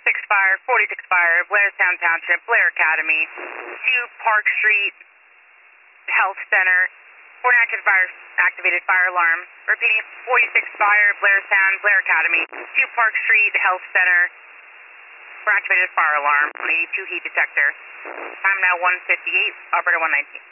fire, 46 fire, Blairstown Township, Blair Academy, 2 Park Street, Health Center, for an activated fire alarm. Repeating, 46 fire, Blairstown, Blair Academy, 2 Park Street, Health Center, for activated fire alarm, 82 heat detector. Time now 1:58, operator 119.